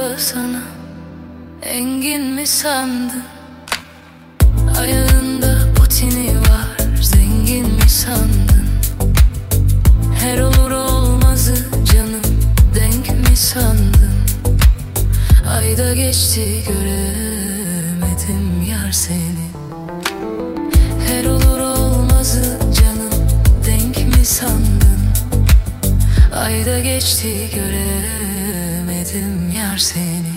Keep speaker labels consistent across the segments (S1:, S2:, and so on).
S1: sana engin mi sandın? Ayağında patini var, zengin mi sandın? Her olur olmazı canım denk mi sandın? Ayda geçti göremedim yar seni. Her olur olmazı canım denk mi sandın? Ayda geçti göremedim yar seni.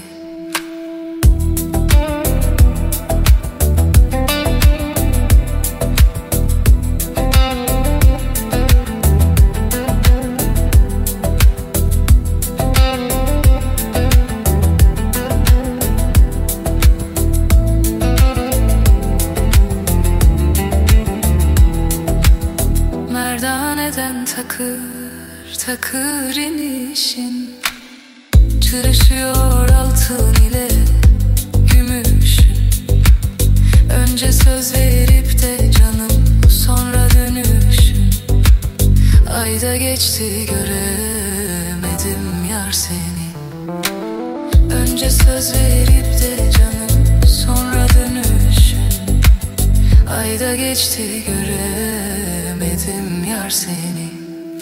S1: Merdaneden takır takır inişin, çırışıyor altın ile gümüşün. Önce söz verip de canım sonra dönüşün. Ayda geçti göremedim yar seni. Önce söz verip de canım sonra dönüşün. Ayda geçti göremedim yar seni.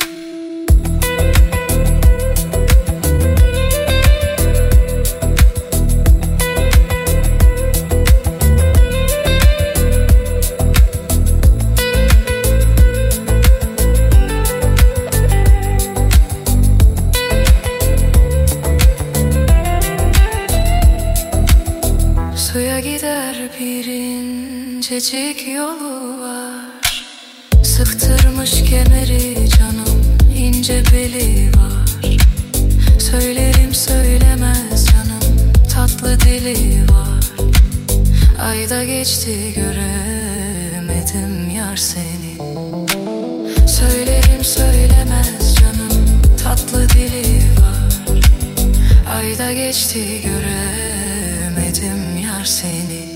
S1: Suya gider bir incecik yolu var. Sıktırmış kemeri canım, ince beli var. Söylerim söylemez canım, tatlı dili var. Ayda geçti göremedim yar seni. Söylerim söylemez canım, tatlı dili var. Ayda geçti göremedim yar seni.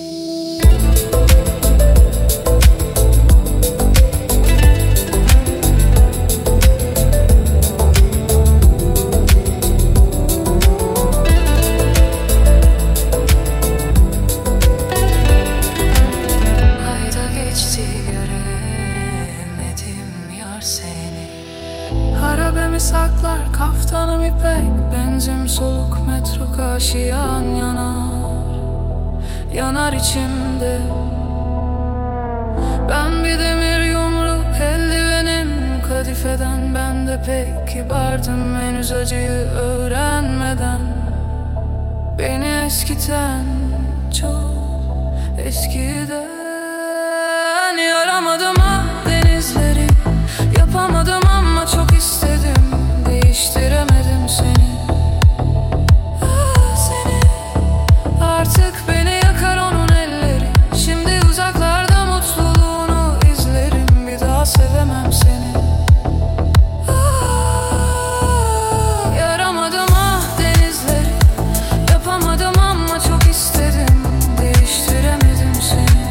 S1: Harabemi saklar kaftanım ipek, benzin soluk metro kaşiyan yanar. Yanar içimde. Ben bir demir yumruk eldivenim, kadifeden ben de pek kibardım henüz acıyı öğrenmeden. Beni eskiten çok eskiden. Yaramadım ah denizleri, yapamadım ama çok istedim. Değiştiremedim seni. Seni. Artık beni yakar onun elleri. Şimdi uzaklarda mutluluğunu izlerim. Bir daha sevemem seni. Yaramadım ah denizleri, yapamadım ama çok istedim. Değiştiremedim seni.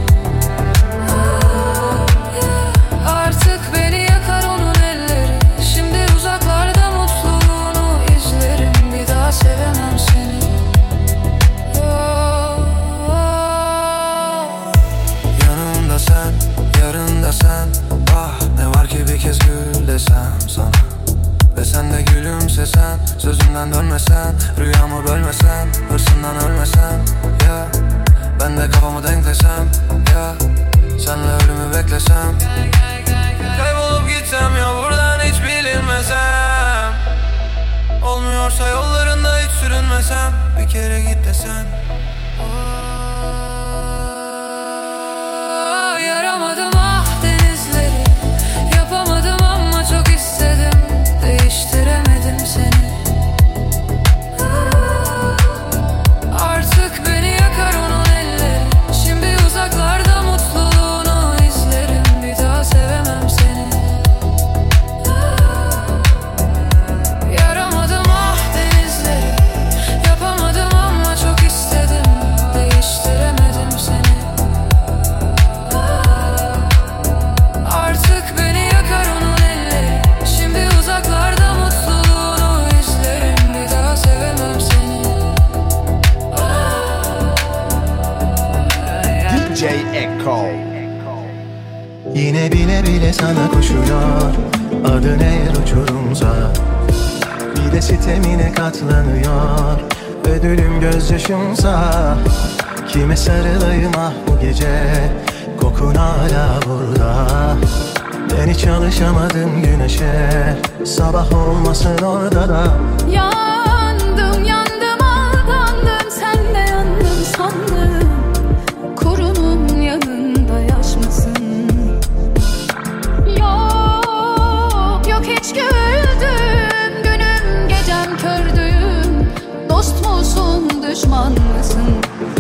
S1: Artık beni yakar onun elleri. Şimdi uzaklarda mutluluğunu izlerim. Bir daha sevemem seni.
S2: Yanımda sen, yarında sen. Ah ne var ki bir kez gül desem sana. Ve sen de gülümsesen, sözümden dönmesen, rüyamı bölmesen, hırsından ölmesen. Ya ben de kafamı denklesem, ya senle ölümü beklesem. Kaybolup gitsem ya buradan hiç bilinmesem. Olmuyorsa yollarında hiç sürünmesem. Bir kere git desen.
S1: Yaramadım ah denizleri, yapamadım ama çok istedim. Değiştiremedim seni. Artık beni yakar onun elleri. Şimdi uzaklarda mutluluğunu izlerim. Bir daha sevemem seni. Yaramadım ah denizleri, yapamadım ama çok istedim.
S3: bile bile sana koşuyor. Adın eğer uçurumsa, bir de sitemine katlanıyor. Ödülüm gözyaşımsa, kime sarılayım ah bu gece? Kokun hala burada. Ben hiç alışamadım güneşe, sabah olmasın orada da.
S1: Yandım yandım aldandım, sen de yandın sandım. Korunun yanında yaş mısın? Yok yok hiç güldüm, günüm gecem kördüğüm. Dost musun düşman mısın?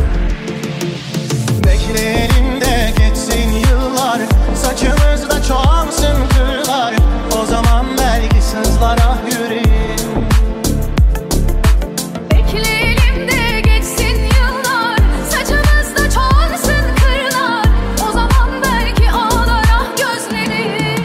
S3: Bekleyelim de geçsin yıllar, saçımızda çoğalsın kırlar. O zaman belki sızlar ah yüreğim.
S1: Bekleyelim de geçsin yıllar, saçımızda çoğalsın kırlar. O zaman belki ağlar ah gözlerim.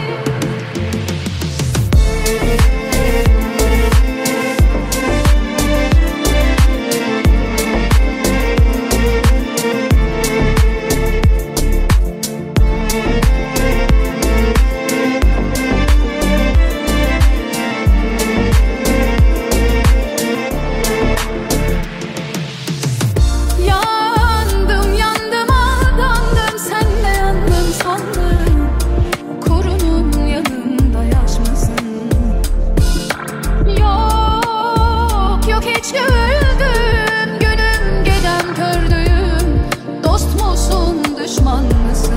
S1: Yandım yandım aldandım, sen de yandın sandım. Korunun yanında yaş mısın? Yok yok hiç güldüm, günüm gecem kördüğüm. Dost musun düşman mısın?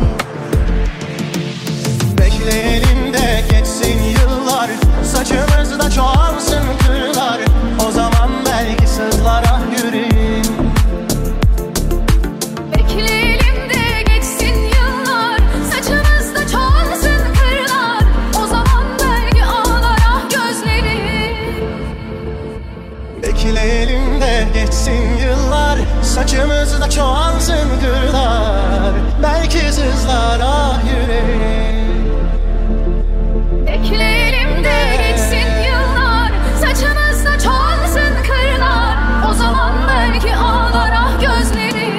S3: Bekleyelim de geçsin yıllar, saçımızda çoğalsın kırlar. O zaman belki sızlar ah yüreğim.
S1: Bekleyelim de geçsin yıllar, saçımızda çoğalsın kırlar. O zaman belki ağlar ah gözlerim.
S3: Bekleyelim de geçsin yıllar, saçımızda çoğalsın kırlar. Belki sızlar ah yüreğim.
S1: Bekleyelim de geçsin yıllar, saçımızda çoğalsın kırlar. O zaman belki ağlar ah gözlerim.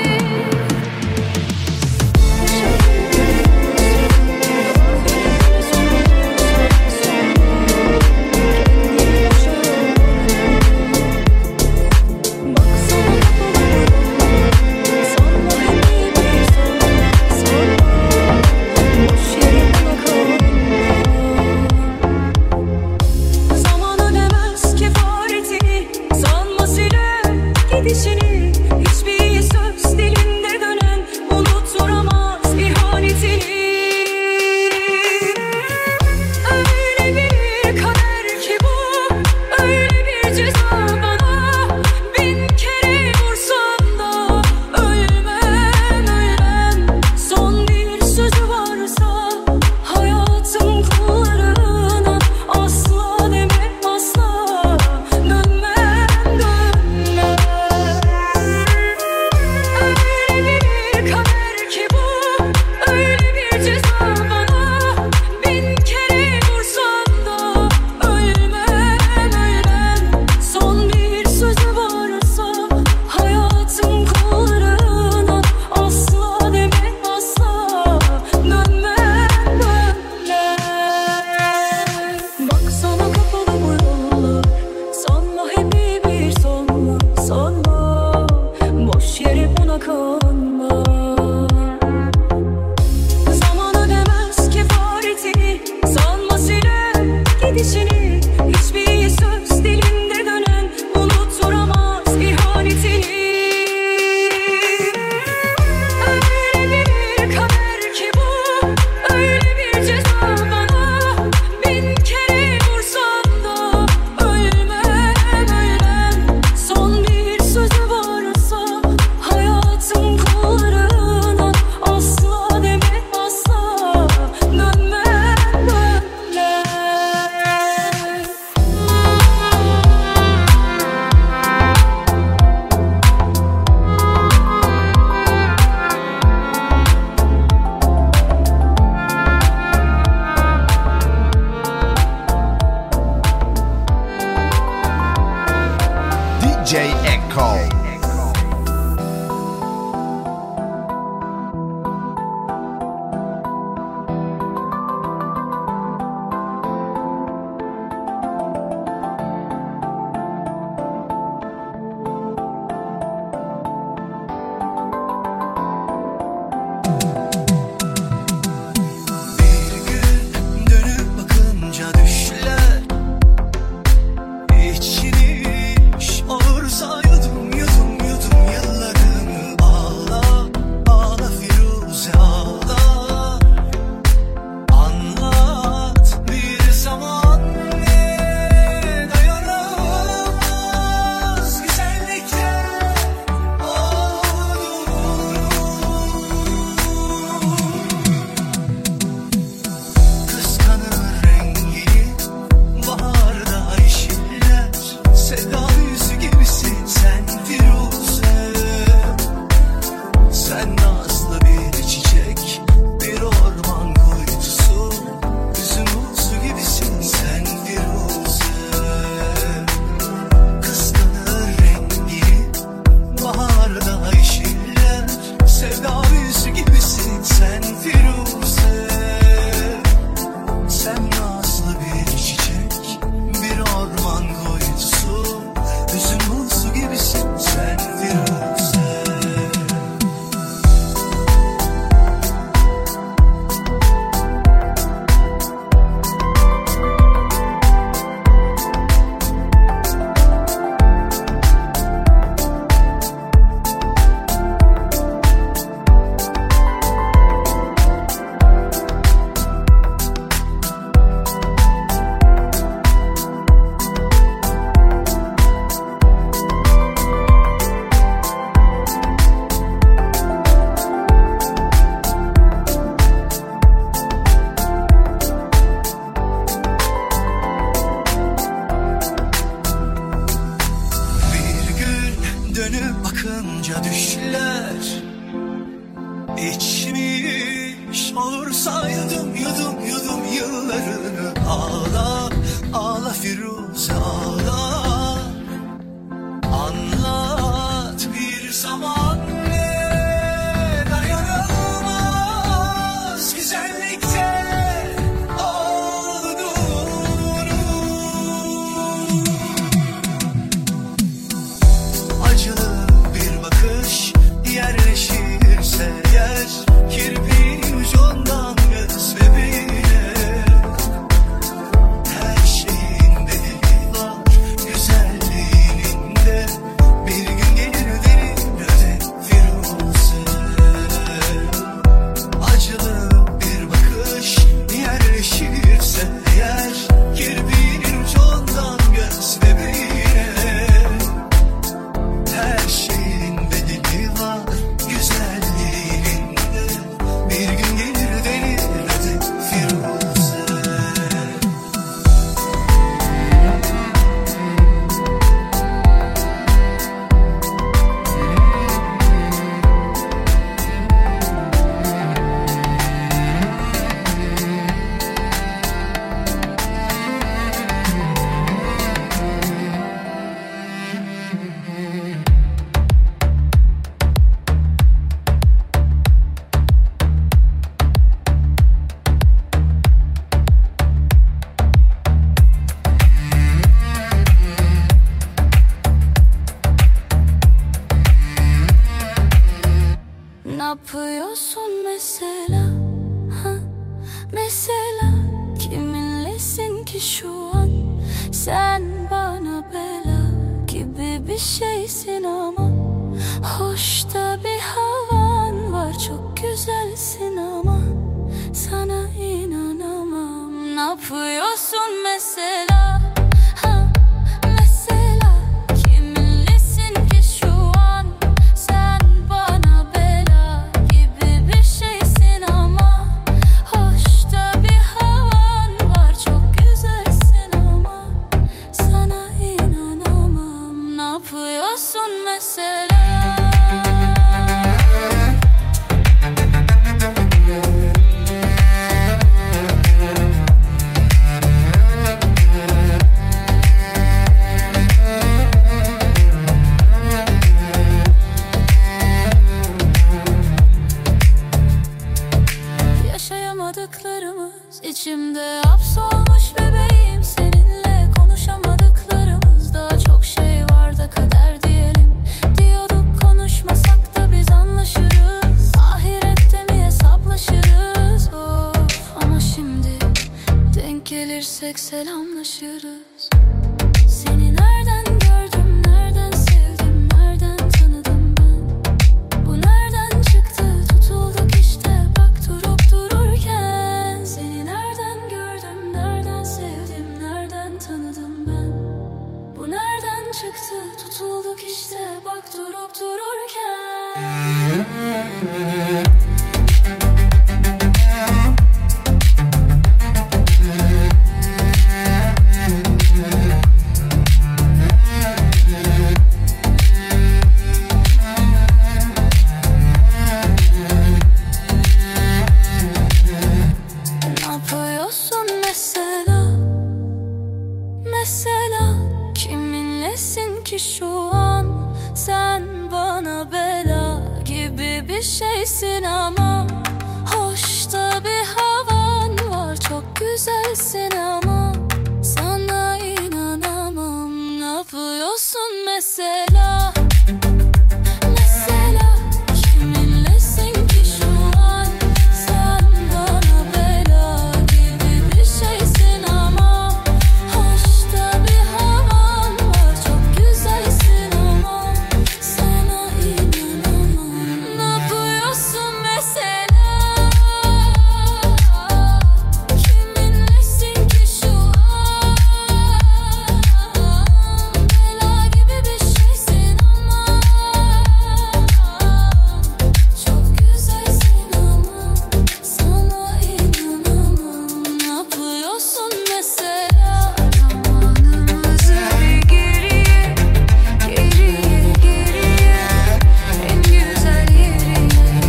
S4: Zaman ödemez kefareti, sanma siler gidişini. Hiçbir söz dilinde dönen unutturamaz ihanetini. Öyle bir kader ki bu, öyle bir ceza bana. Bin kere vursam da ölmem ölmem. Son bir sözü varsa hayatım kullarına, asla demem asla, dönmem dönmem. Öyle bir kader ki bu, öyle bir ceza bana. Bin kere vursam da ölmem ölmem. Son bir sözü varsa hayatım kullarına, asla demem asla, dönmem dönmem. Baksana kapalı bu yollar, sanma hep iyi bir sonla, sanma boş yere buna kanma. Zaman ödemez kefareti, sanma siler gidişini. Hiçbir söz dilinde dönen unutturamaz ihanetini. Öyle bir kader ki bu, öyle bir ceza bana. Bin kere vursam da ölmem ölmem. Son bir sözü varsa hayatım kullarına, asla demem asla, dönmem dönmem.
S5: DJ Echo.
S4: yapıyorsun mesela? Ha? Mesela kiminlesin ki şu an? Sen bana bela gibi bir şeysin ama hoş da bir havan var, çok güzelsin ama sana inanamam. Ne yapıyorsun mesela? Ha? Mesela kiminlesin ki şu an? Sen bana bela gibi bir şeysin ama hoş da bir havan var, çok güzelsin ama sana inanamam. Ne yapıyorsun mesela? Yaşayamadıklarımız içimde hapsolmuş bebeğim. Seninle konuşamadıklarımız, daha çok şey var da kader diyelim. Diyorduk konuşmasak da biz anlaşırız, ahirette mi hesaplaşırız? Of, ama şimdi denk gelirsek selamlaşırız. Seni nereden gördüm, nereden sevdim, nereden tanıdım ben? Bu nereden çıktı, tutulduk işte bak durup dururken. Seni nereden gördüm, nereden sevdim, nereden tanıdım ben? Bu nereden çıktı, tutulduk işte bak durup dururken. Ne yapıyorsun mesela? Mesela kiminlesin ki şu an? Sen bana bela gibi bir şeysin ama hoş da bir havan var, çok güzelsin ama sana inanamam. Ne yapıyorsun mesela? Mesela kiminlesin ki şu an? Sen bana bela gibi bir şeysin ama hoş da bir havan var, çok güzelsin ama sana inanamam. Ne yapıyorsun mesela? Kiminlesin ki şu an? Bela gibi bir şeysin ama çok güzelsin ama sana inanamam. Ne yapıyorsun mesela? Zamanımızı bir geriye, geriye, geriye, en güzel yerine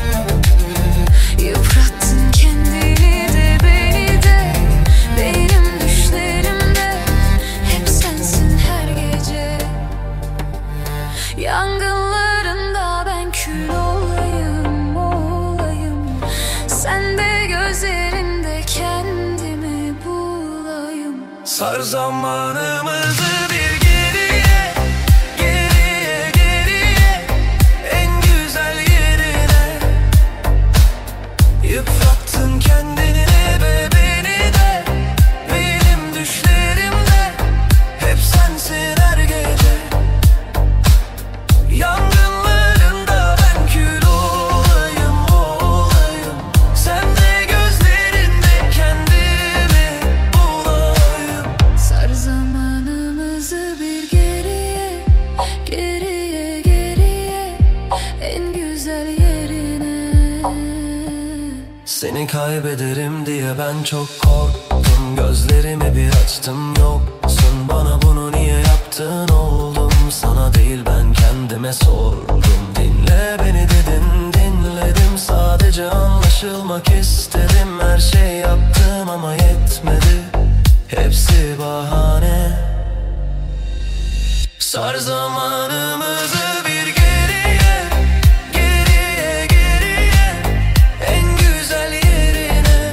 S4: yıprattın kendini de beni de. Benim düşlerimde hep sensin her gece. Yangınlarında ben kül olayım, olayım. Sen de gözlerinde kendimi bulayım.
S2: Sar zamanımızı bir geriye, geriye, geriye, en güzel yerine. Yıprattın kendini ve beni de. Benim düşlerimde hep sensin her gece. Yangınlarında ben kül olayım, olayım. Sen de gözlerinde kendimi bulayım.
S4: Sar zamanımızı bir geriye, geriye, geriye, en güzel yerine.
S2: Seni kaybederim diye ben çok korktum. Gözlerimi bir açtım, yoksun. Bana bunu niye yaptın oldum. Sana değil ben kendime sordum. Dinle beni dedin, dinledim. Sadece anlaşılmak istedim. Her şey yaptım ama yetmedi. Hepsi bahane. Sar zamanımızı bir geriye, geriye, geriye, en güzel yerine.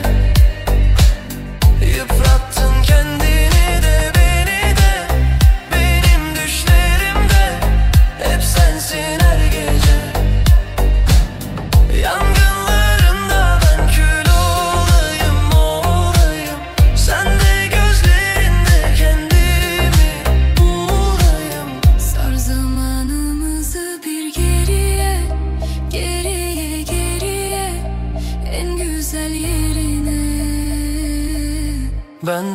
S2: Yıprattın kendini de beni de. Benim düşlerimde hep sensin her gece.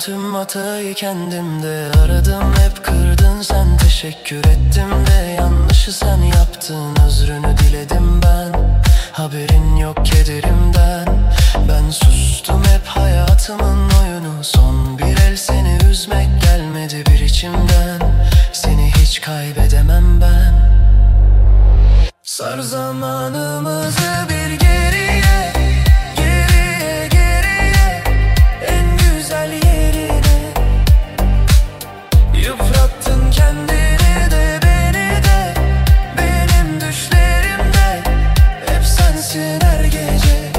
S2: tüm hatayı kendimde aradım, hep kırdın sen, teşekkür ettim de yanlışı sen yaptın, özrünü diledim ben. Haberin yok kederimden, ben sustum hep hayatımın oyunu. Son bir el seni üzmek gelmedi bir içimden, seni hiç kaybedemem ben. Sar zamanımızı bir geriye, geriye, geriye, en güzel yerine. Yıprattın kendini de beni de, benim düşlerimde hep sensin her gece.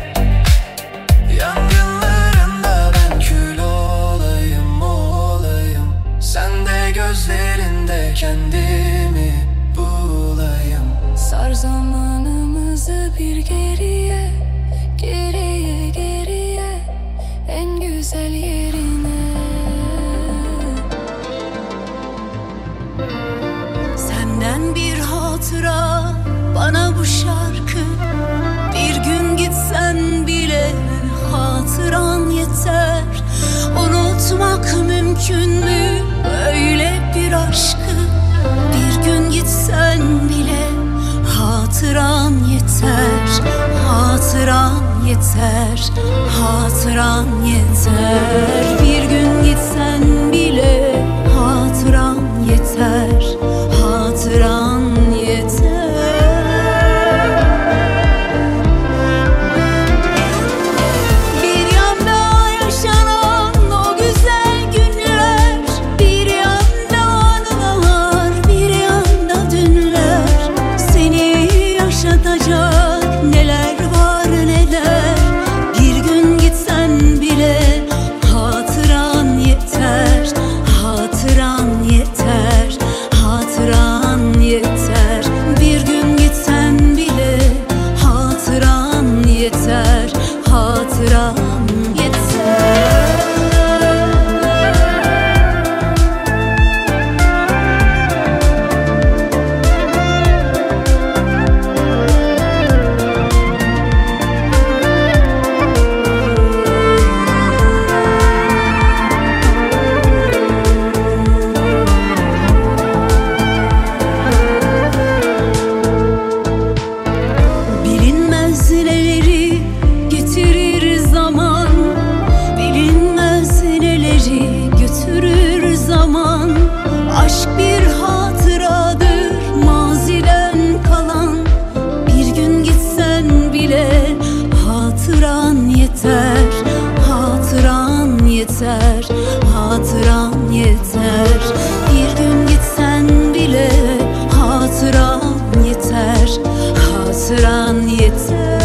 S2: Yangınlarında ben kül olayım, olayım, sen de gözlerinde kendimi bulayım.
S1: Sar zamanımızı bir geriye, geriye, geriye, en güzel yerine.
S4: Senden bir hatıra bana bu şarkı. Bir gün gitsen bile hatıran yeter. Unutmak mümkün mü öyle bir aşkı? Bir gün gitsen bile hatıran yeter. Hatıran yeter. Hatıran yeter. Bir gün gitsen bile hatıran yeter. Hatıran yeter. Bir yanda yaşanan o güzel günler, bir yanda anılar, bir yanda dünler. Seni yaşatacak neler var neler. Bir gün gitsen bile hatıran yeter. Hatıran yeter. Hatıran yeter. Bir gün gitsen bile hatıran yeter. Hatıran yeter. Bilinmez neleri getirir zaman, bilinmez neleri götürür zaman. Aşk bir hatıradır maziden kalan. Bir gün gitsen bile hatıran yeter. Hatıran yeter. Hatıran yeter. Bir gün gitsen bile hatıran yeter. Hatıran yeter.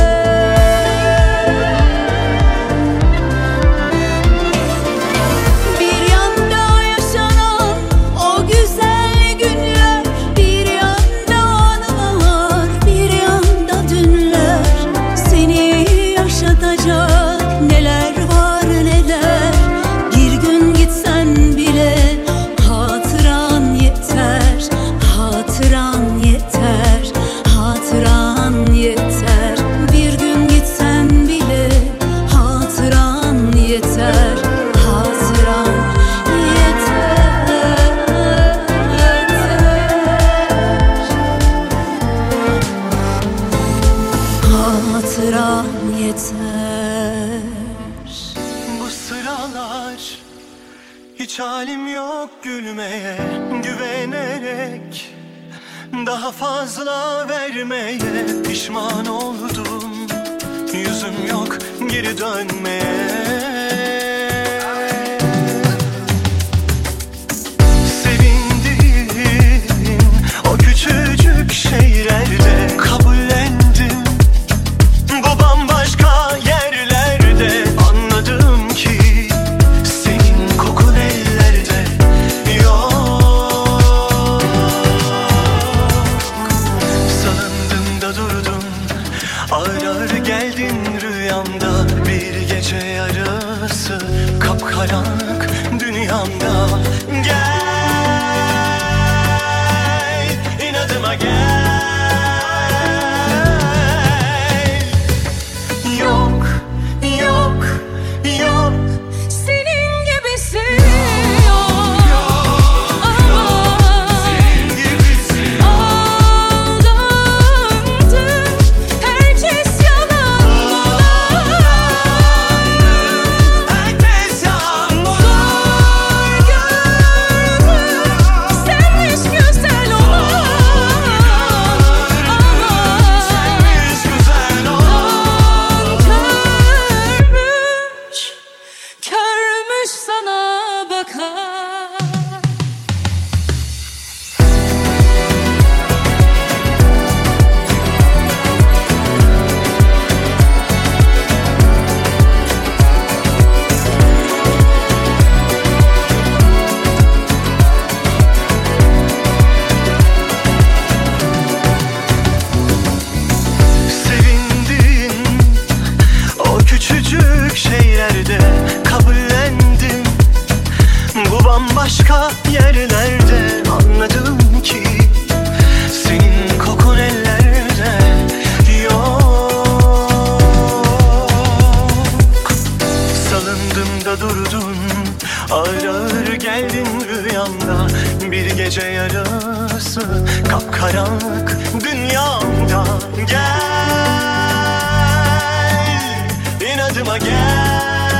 S4: Bir yanda yaşanan o güzel günler, bir yanda anılar, bir yanda dünler. Seni yaşatacak neler var neler. Bir gün gitsen bile hatıran yeter. Hatıran yeter. Hatıran yeter. Bir gün gitsen bile hatıran yeter. Hatıran yeter. Hatıran yeter.
S3: Bu sıralar hiç halim yok gülmeye, güvenerek daha fazla vermeye. Pişman oldum, yüzüm yok geri dönmeye. Sevindim o küçücük şeylerde, kabullendim bu bambaşka yerlerde. Anladım ki senin kokun ellerde yok. Salındım da durdum, ağır ağır geldin rüyamda. Bir gece yarısı kapkaranlık dünyamda. Gel, inadıma gel. Yok, yok, yok.
S4: Senin gibi
S3: başka yerlerde anladım ki senin kokun ellerde yok. Salındım da durdun, ağır ağır geldin rüyamda. Bir gece yarısı kapkaranlık dünyamda. Gel, inadıma gel.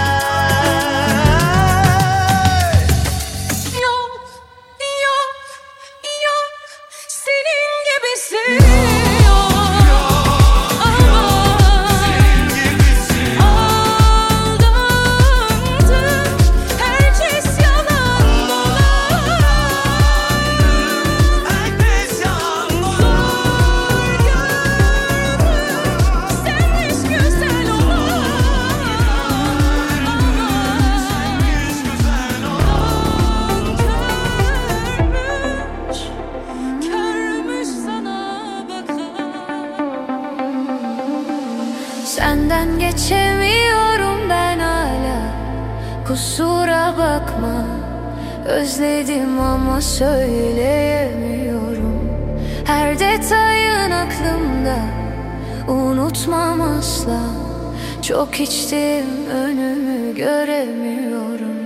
S1: Senden geçemiyorum ben hala, kusura bakma. Özledim ama söyleyemiyorum. Her detayın aklımda, unutmam asla. Çok içtim, önümü göremiyorum.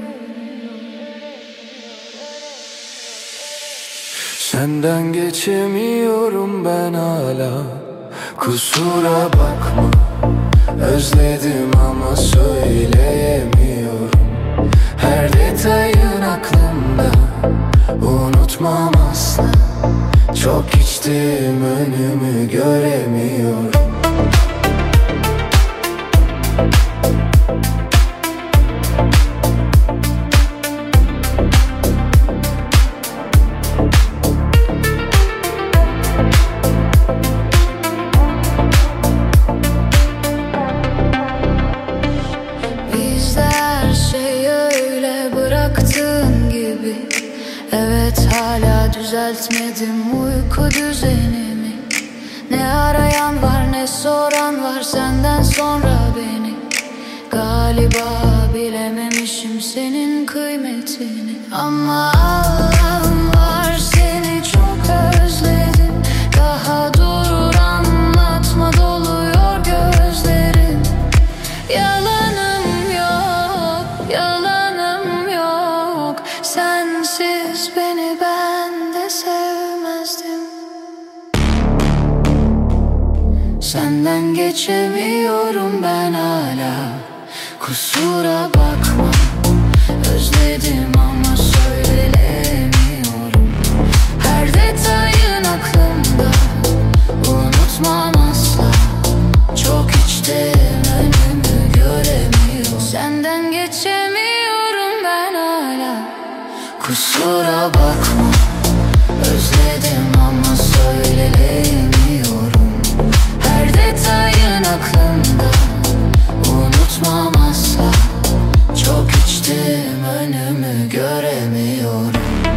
S2: Senden geçemiyorum ben hala, kusura bakma. Özledim ama söyleyemiyorum. Her detayın aklımda, unutmam asla. Çok içtim, önümü göremiyorum.
S1: Düzeltmedim uyku düzenimi. Ne arayan var ne soran var senden sonra beni. Galiba bilememişim senin kıymetini. Ama Allah'ım var, seni çok özledim. Daha dur anlatma, doluyor gözlerim. Yalanım yok, yalanım yok. Sensiz beni ben sevmezdim. Senden geçemiyorum ben hala, kusura bakma. Özledim ama söyleyemiyorum. Her detayın aklımda, unutmam asla. Çok içtim, önümü göremiyorum. Senden geçemiyorum ben hala, kusura bakma. Özledim ama söyleyemiyorum. Her detayın aklımda, unutmam asla. Çok içtim, önümü göremiyorum.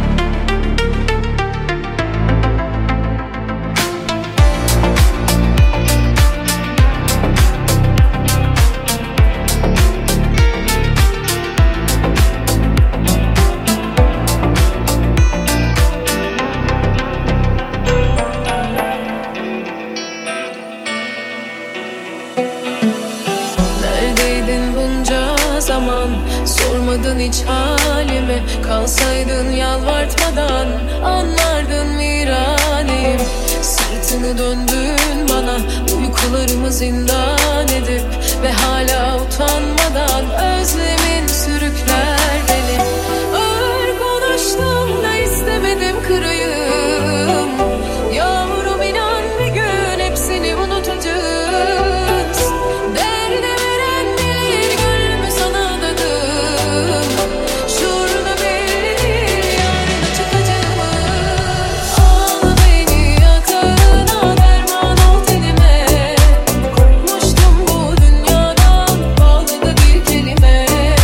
S1: Sormadın hiç halimi, kalsaydın yalvartmadan anlardın viraneyim. Sırtını döndün bana, uykularımı zindan edip ve hala utanmadan özlemin sürükler beni. Ağır konuştum da istemedim kırayım. Yavrum inan bir gün hepsini unutacağız. Derde veren bir gönlümü sana adadım. Şurada belli yarına çıkacağız. Al beni yatağına, derman ol tenime. Korkmuştum bu dünyadan, bağladı bir kelime.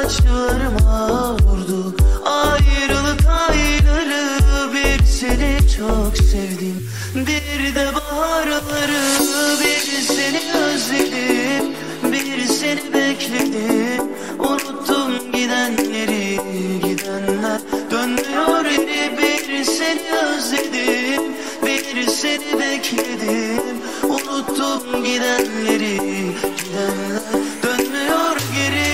S3: Saçlarıma vurdu ayrılık ayları. Bir seni çok sevdim, bir de baharları. Bir seni özledim, bir seni bekledim. Unuttum gidenleri, gidenler dönmüyor geri. Bir seni özledim, bir seni bekledim. Unuttum gidenleri, gidenler dönmüyor geri.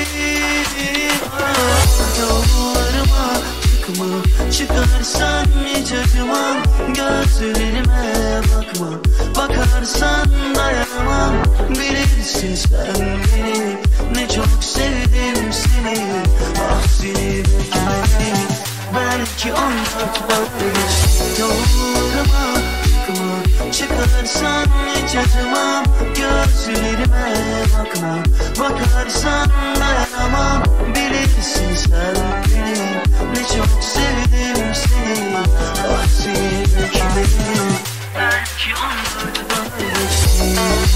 S3: Yollarıma çıkma, çıkarsan hiç acımam. Gözlerime bakma, bakarsan dayanamam. Bilirsin sen beni, ne çok sevdim seni. Ah seni bekledim, belki 14 vazgeçtim. Yollarıma çıkma, çıkarsan hiç acımam. Gözlerime bakma, bakarsan dayanamam. Bilirsin sen beni, ne çok sevdim seni. Ah seni bekledim, belki 14 vazgeçtim.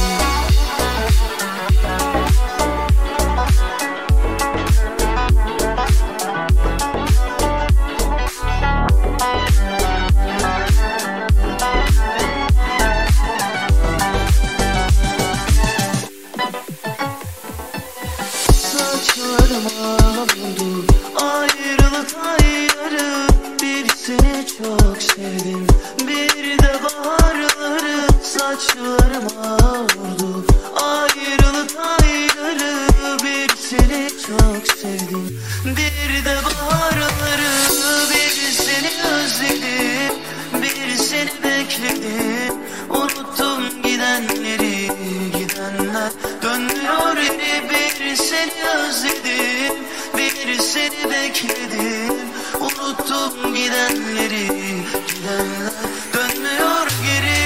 S3: Saçlarıma vurdu ayrılık ayları. Bir seni çok sevdim, bir de baharları. Saçlarıma vurdu ayrılık ayları. Bir seni çok sevdim, bir de baharları. Bir seni özledim, bir seni bekledim. Unuttum gidenleri, gidenler dönmüyor geri. Bir seni özledim, bir seni bekledim. Unuttum gidenleri, gidenler dönmüyor geri.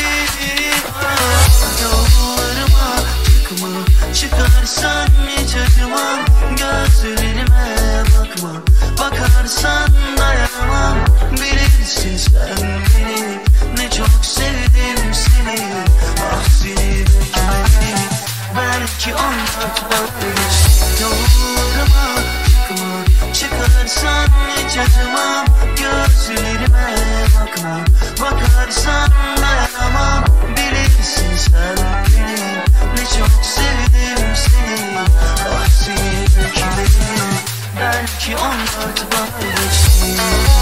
S3: Yollarıma çıkma, çıkarsan hiç acımam. Gözlerime bakma, bakarsan dayanamam. Bilirsin sen beni, ne çok sevdim seni. Ah seni bekledim, belki 14 vazgeçtim. Yollarıma çıkma, çıkarsan hiç acımam. Gözlerime bakma, bakarsan dayanamam. Bilirsin sen beni, ne çok sevdim seni. Ah seni bekledim, belki 14 vazgeçtim.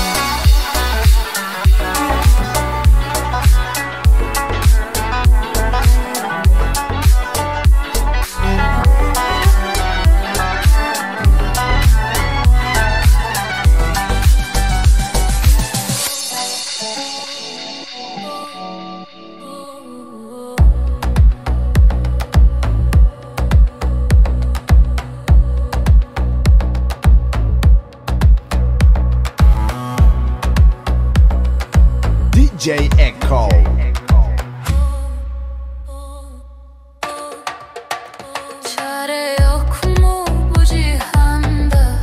S5: DJ Echo.
S1: Çare yok mu bu cihanda?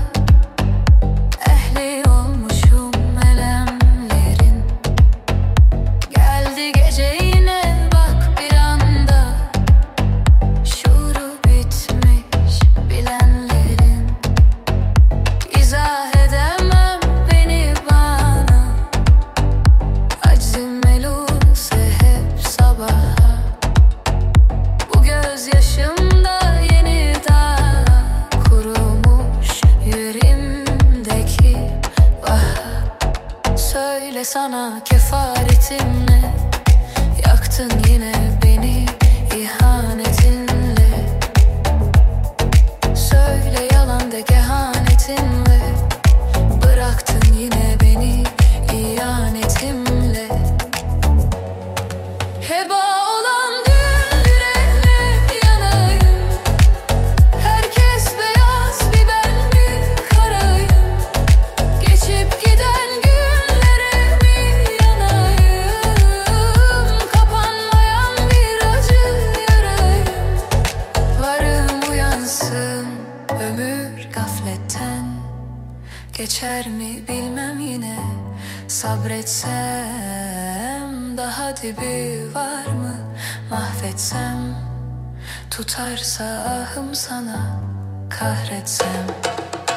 S1: Ehli olmuşum elemlerin. Geldi gece yine bak bir anda. Şuuru bitmiş bilenlerin. İzah edemem beni bana. Acım eluse hep sabaha. Bu gözyaşımda yeni daha kurumuş yüreğimdeki bahar. Söyle sana kefaretim ne? Yaktın yine beni ihanetinle. Söyle yalan de kehanetinle. Bıraktın yine beni ihanetimle. Heba olan günlerine yanayım. Herkes beyaz bir ben mi karayım. Geçip giden günlere mi yanayım. Kapanmayan bir acı yarayım. Varım uyansın ömür gafletten. Geçer mi bilmem yine. Sabretsem daha dibi var mı? Mahvetsem tutarsa ahım sana kahretsem.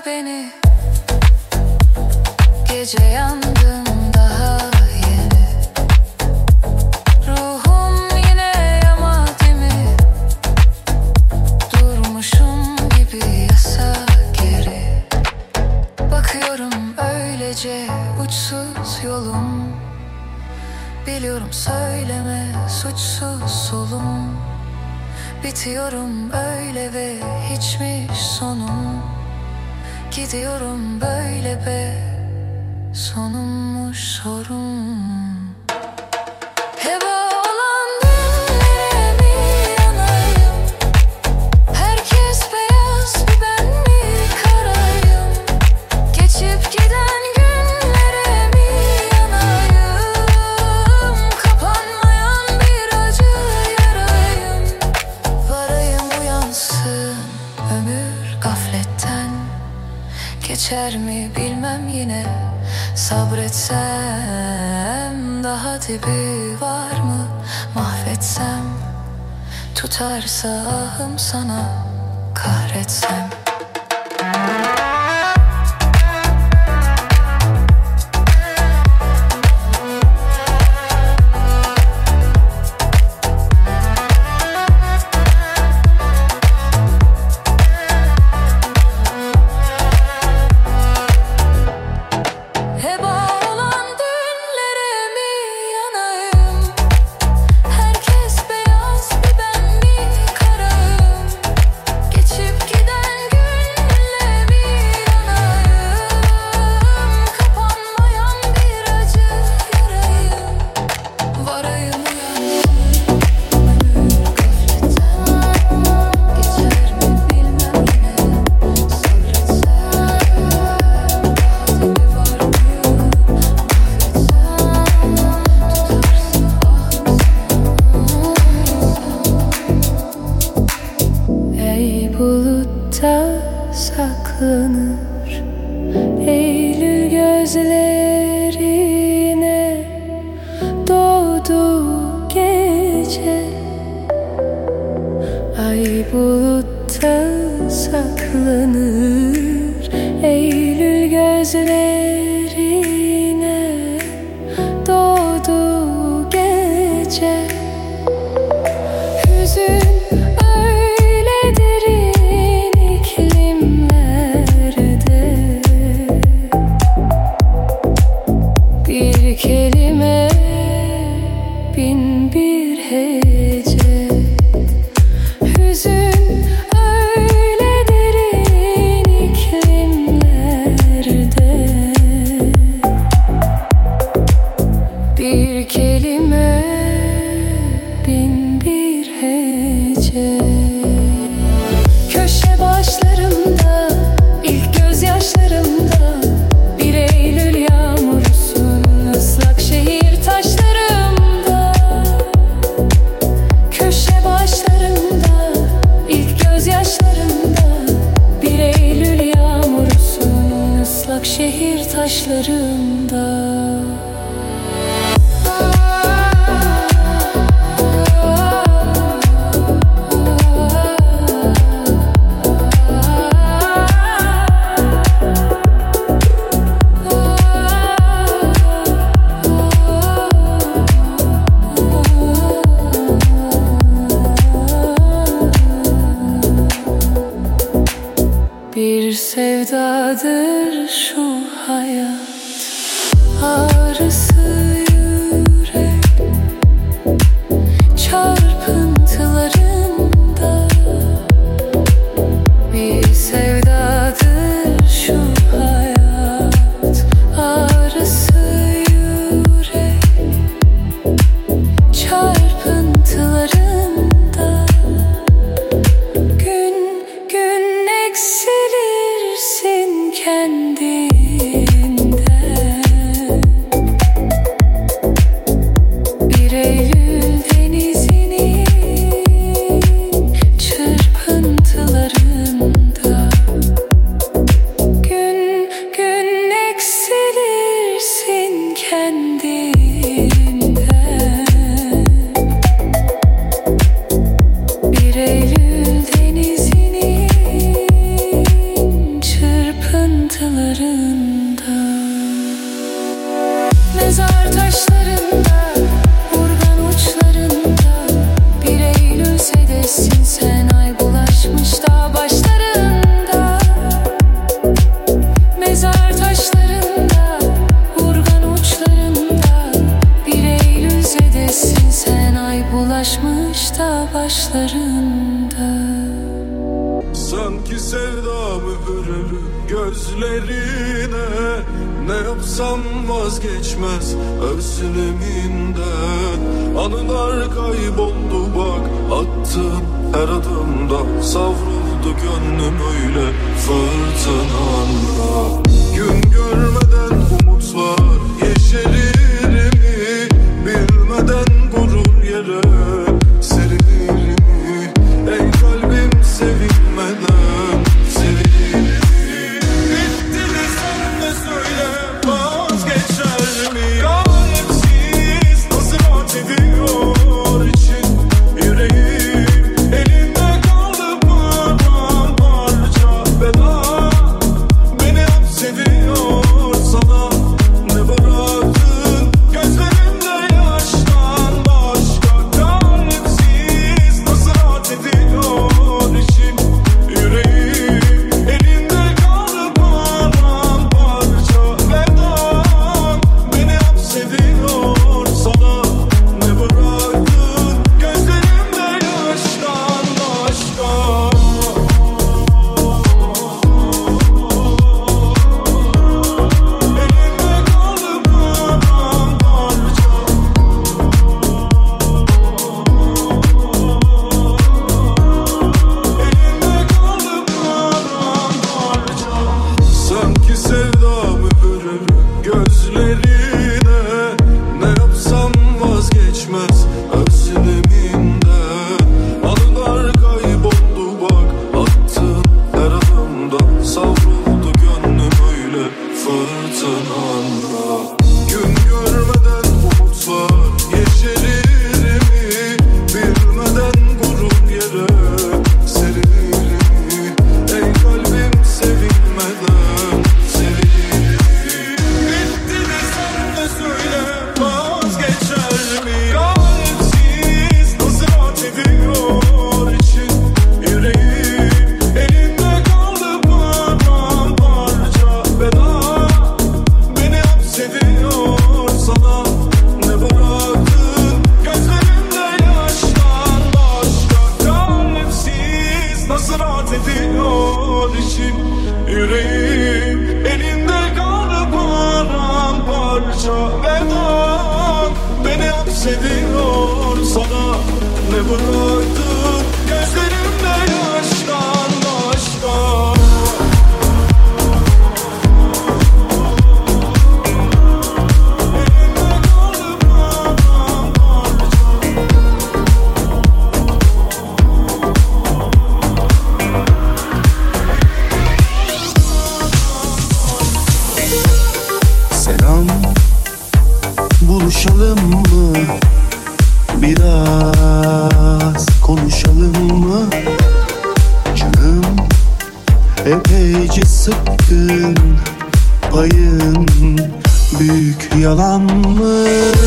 S1: beni. Gece yandım daha yeni. Ruhum yine yama demi. Durmuşum gibi yasa geri. Bakıyorum öylece uçsuz yolum. Biliyorum söyleme suçsuz solum. Bitiyorum öyle ve hiçmiş sonum. Gidiyorum böyle be, sonummuş sorun. Heba olan günlere mi yanayım? Herkes beyaz bir ben mi karayım? Geçip giden günlere mi yanayım? Kapanmayan bir acı yarayım. Varayım uyansın ömür gafletten. Geçer mi bilmem yine. Sabretsem daha dibi var mı? Mahvetsem, tutarsa ahım sana kahretsem. Saklanır Eylül gözlerine doğdu gece. Ay bulutta saklanır Eylül gözlerine doğdu gece. Hüzün kelime bin bir hece. Hüzün öyle derin iklimlerde. Bir kelime bin bir hece. Köşe başlarımda ilk gözyaşlarımda bir Eylül yağmurusun. Islak şehir taşlarımda. Köşe başlarımda ilk gözyaşlarımda bir Eylül yağmurusun. Islak şehir taşlarımda. Bir sevdadır şu hayat, ağrısı yürek çarpıntılarında. Bir sevdadır şu hayat, ağrısı yürek çarpıntılarında. Gün gün eksilirsin kendi açmış da başlarında.
S6: Sanki sevdamı veririm gözlerine, ne yapsam vazgeçmez özleminden. Anılar kayboldu bak attığın her adımda, savruldu gönlüm öyle fırtınanda. Gün görmeden umutlar yeşerir mi, bilmeden gurur yere serilir mi? Ey kalbim sevilmeden sevilir mi? Bitti desem de söyle vazgeçer mi? Kalpsiz nasıl rahat ediyor için yüreğim, elinde kaldı paramparça veda. Beni hapsediyor sana ne bıraktın gözlerimde yaştan başka. Kalpsiz nasıl rahat ediyor için yüreğim, elinde kaldı paramparça veda. Beni hapsediyor sana ne bıraktın gözlerimde yaştan başka. Sanki sevdamı veririm gözlerine, ne yapsam vazgeçmez özleminden. Anılar kayboldu bak attığın her adımda, savruldu gönlüm öyle fırtınanda. Gün görmeden umutlar yeşerir mi, bilmeden gurur yere serilir mi? Ey kalbim sevilmeden sevilir mi? Bitti desem de söyle vazgeçer mi? Kalpsiz nasıl rahat ediyor için yüreğim, elinde kaldı paramparça veda. Beni hapsediyor sana ne bıraktın gözlerimde yaştan başka. Kalpsiz nasıl rahat ediyor için yüreğim, elinde kaldı paramparça veda. Beni hapsediyor sana ne bıraktın gözlerimde yaştan başka.
S3: Selam, buluşalım mı? Biraz konuşalım mı? Canım epeyce sıkkın, payın büyük yalan mı?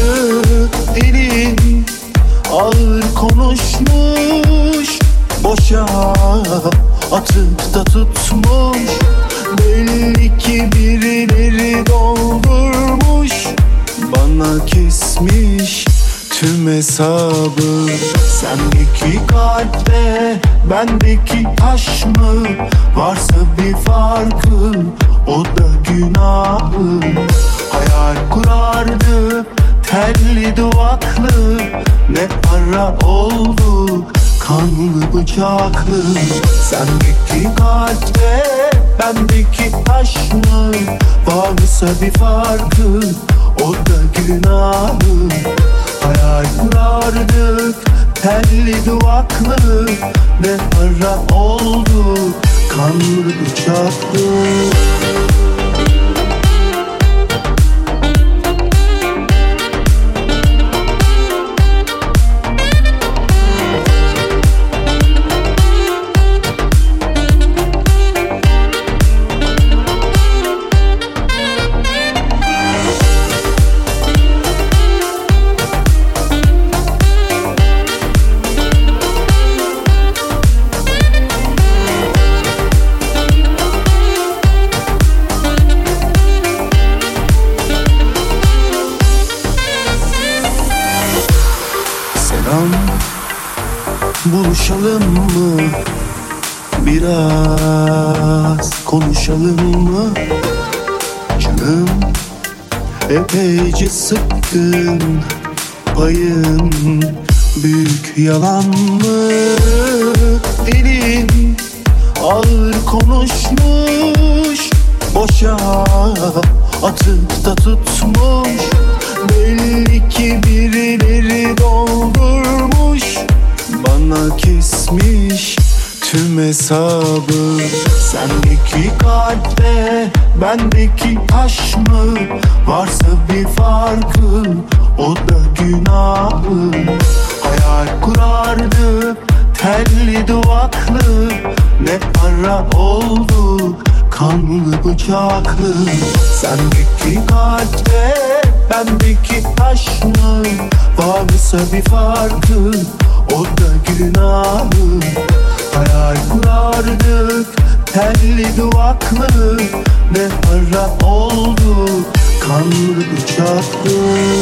S3: Elin ağır konuşmuş, boşa atıp da tutmuş. Belli ki birileri doldurmuş, bana kesmiş tüm hesabı. Sendeki kalpte bendeki taş mı? Varsa bir farkı o da günahı. Hayal kurardı telli duvaklı, ne ara oldu kanlı bıçaklı. Sendeki kalpte bendeki taş mı? Varsa bir farkı o da günahı. Hayal kurardık telli duvaklı, ne ara oldu kanlı bıçaklı. Canım, buluşalım mı? Biraz konuşalım mı? Canım, epeyce sıkkın. Payın büyük yalan mı? Dilin ağır konuşmuş, boşa atıp da tutmuş. Belli ki birileri doldurmuş, bana kesmiş tüm hesabı. Sendeki kalpte bendeki taş mı? Varsa bir farkı, o da günahı. Hayal kurardı telli duvaklı, ne para oldu kanlı bıçaklı. Sendeki kalpte bendeki taş mı? Varsa bir farkı, o da günahı. Hayal kurardık telli duvaklı, ne para oldu kanlı bıçaklı.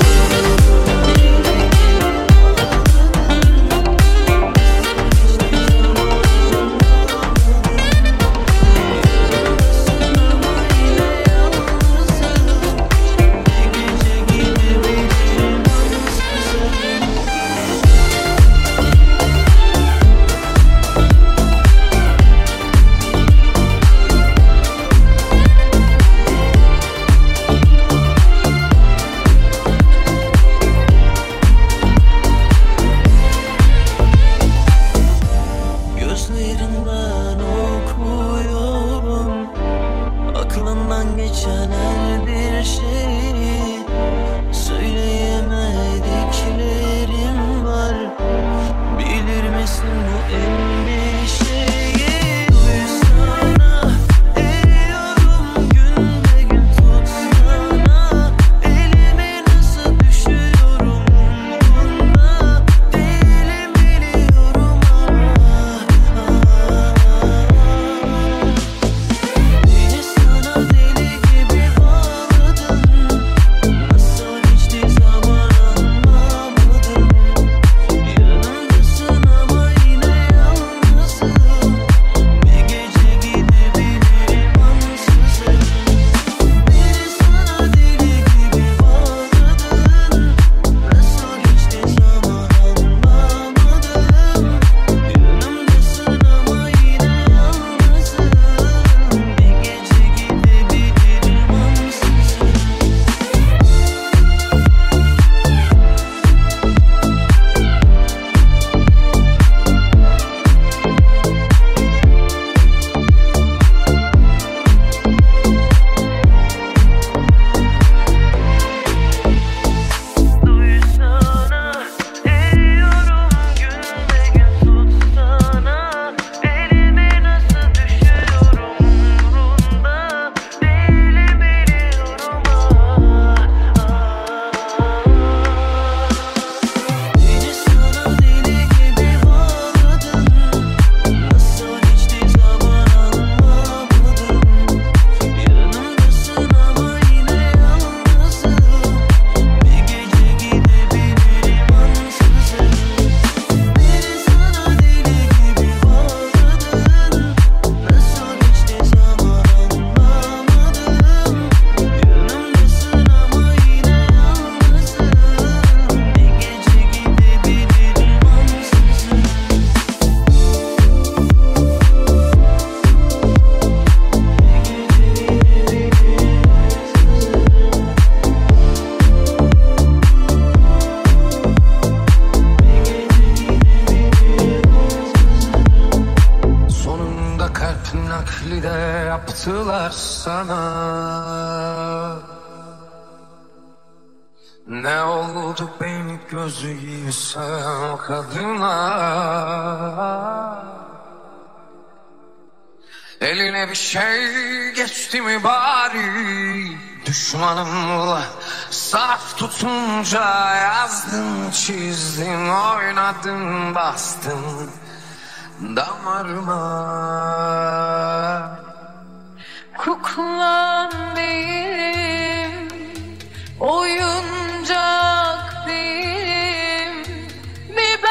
S2: yaptılar sana? Ne oldu beni gözü gibi seven kadına? Eline bir şey geçti mi bari? Düşmanımla saf tutunca yazdın, çizdin, oynadın, bastın damarıma.
S1: Kuklan değilim, oyuncak değilim, bir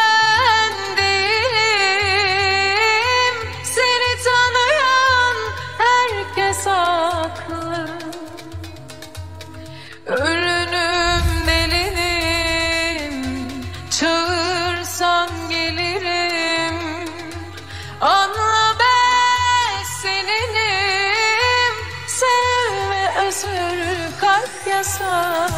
S1: yasak.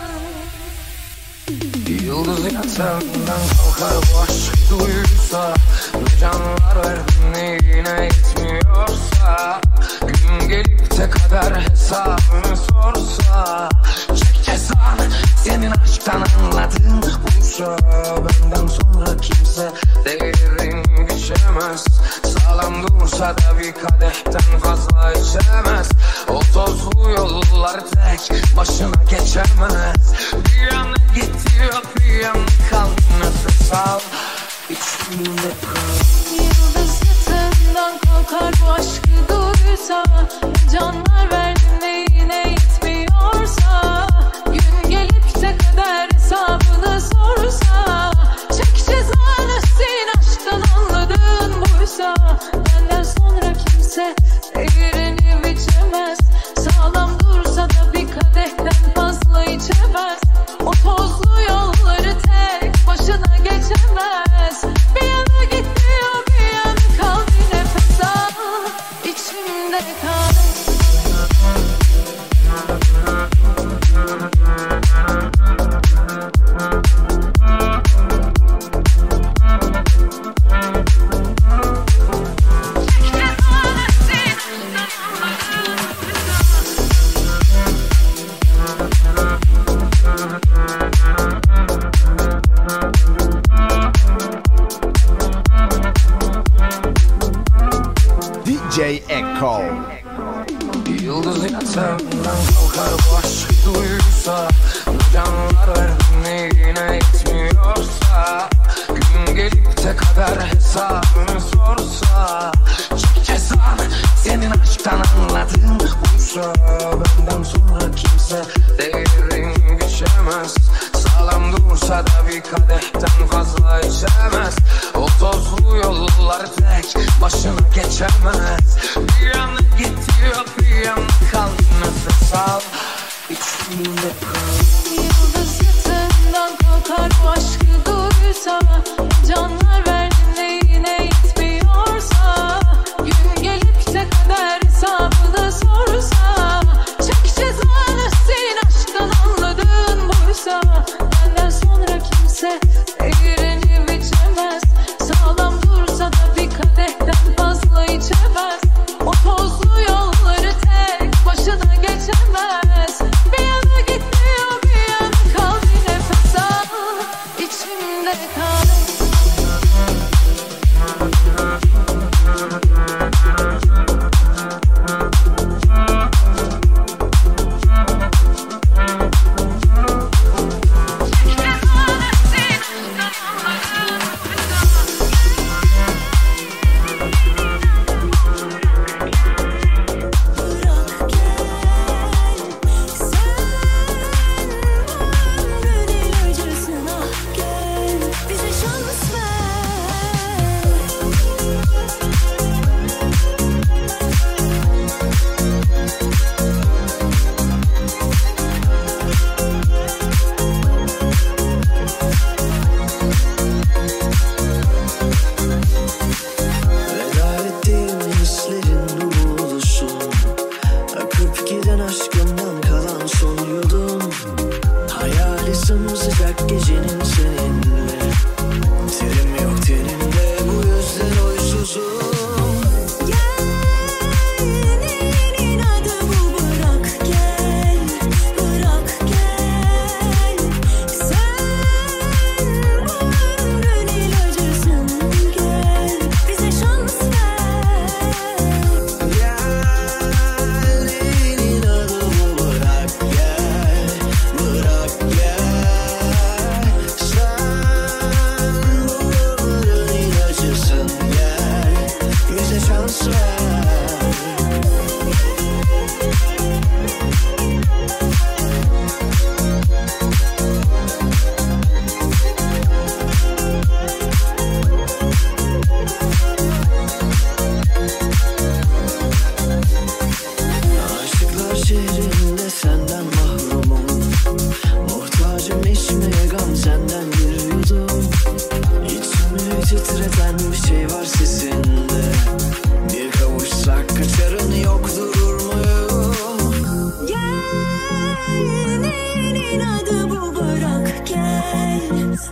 S2: Yıldız yatağından kalkar bu aşkı duysa, ne canlar verdin ne yine yetmiyorsa, gün gelip de kader hesabını sorsa, çek cezanı senin aşktan anladığın buysa, benden sonra kimse değerini biçemez. Sağlam dursa da bir kadehten fazla içemez. O tozlu yollar tek başına geçemez. Bir yana gidiyor bir yana kal, nefes al içimde kal.
S1: Yıldız yatağından kalkar bu aşkı duysa, canlar verdin de yine yetmiyorsa, gün gelip de kader hesabını sorsa, çek cezanı senin aşktan anladığın buysa, benden sonra kimse değerini biçemez. Sağlam dursa da bir kadehten fazla içemez. O tozlu yolları tek başına geçemez. Bir yana gidiyor bir yana kal, bir nefes al içimde kal.
S5: DJ Echo.
S2: Yıldız yatağından kalkar bu aşkı duysa, ne canlar verdin ne yine yetmiyorsa, gün gelip de kader hesabını sorsa, çek cezanı senin aşktan anladığın buysa, benden sonra kimse değerini biçemez. Sağlam dursa da bir kadehten fazla içemez. O tozlu yollar tek başına geçemez. Bir yana gidiyor bir yana kal, nefes al içimde kal.
S1: Yıldız yatağından kalkar bu aşkı duysa, canlar verdin de yine yetmiyorsa, gün gelip de kader hesabını sorsa, çek cezanı senin aşktan anladığın buysa, benden sonra kimse değerini biçemez. Sağlam dursa da bir kadehten fazla içemez. O tozlu yolları tek başına geçemez. Bir yana gidiyor bir yana kal, bir nefes al içimde kal.
S4: Bize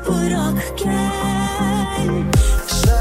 S4: bırak gel.